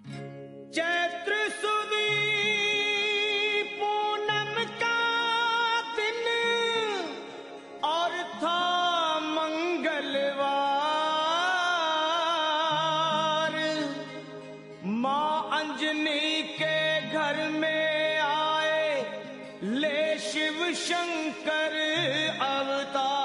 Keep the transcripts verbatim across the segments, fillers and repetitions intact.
चैत्र सुदी पूनम का दिन और था मंगलवार। माँ अंजनी के घर में आए ले शिव शंकर अवतार।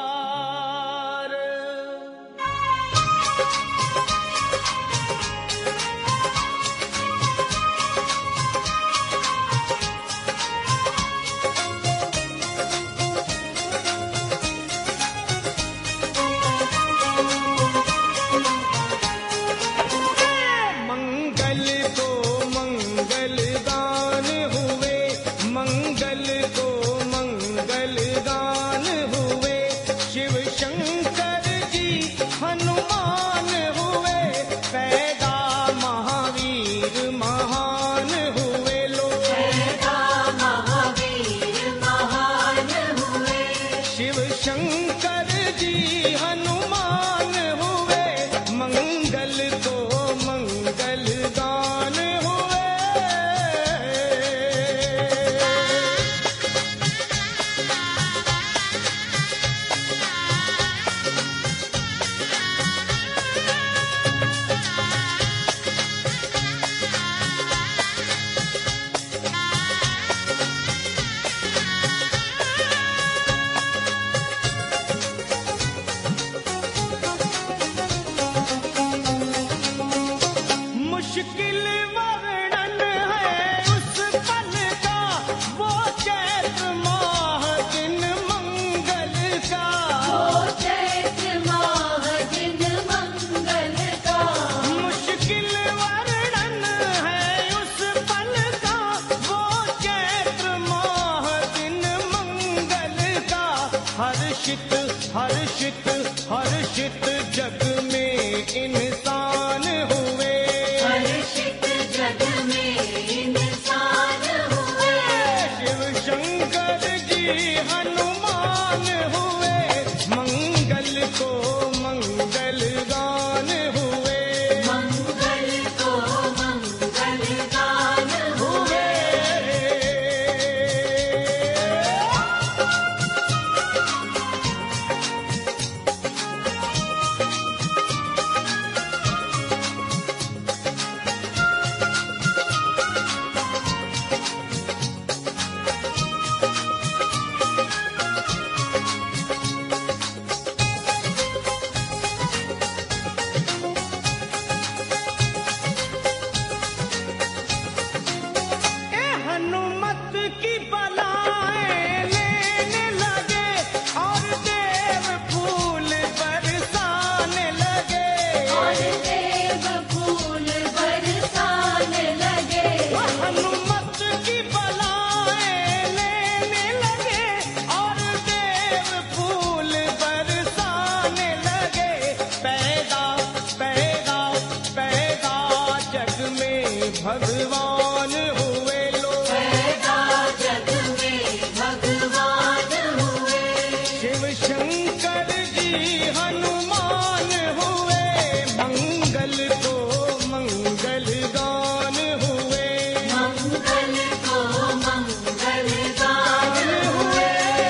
हर्षित हर्षित हर्षित जग में इंसान हुए। हर्षित जग में इंसान हुए। शिव शंकर जी हनुमान हुए। मंगल को मंगल गान हुए। मंगल को मंगल गान हुए। भगवान हुए लोग। पैदा जग में भगवान हुए। शिव शंकर जी हनुमान हुए। मंगल को मंगल गान हुए। मंगल को मंगल गान हुए।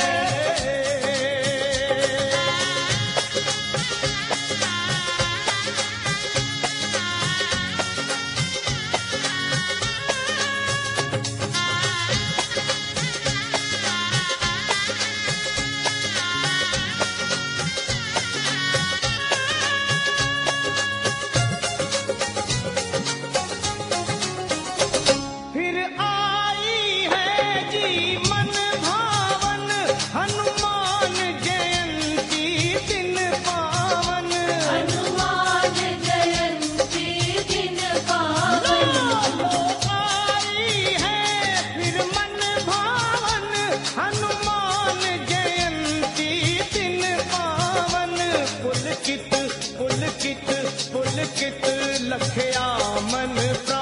फिर आई है जी मन भावन हनुमान जयंती दिन पावन। हनुमान जयंती दिन पावन। आई है फिर मन भावन हनुमान जयंती दिन पावन। पुलकित पुलकित पुलकित लखया मन प्राण।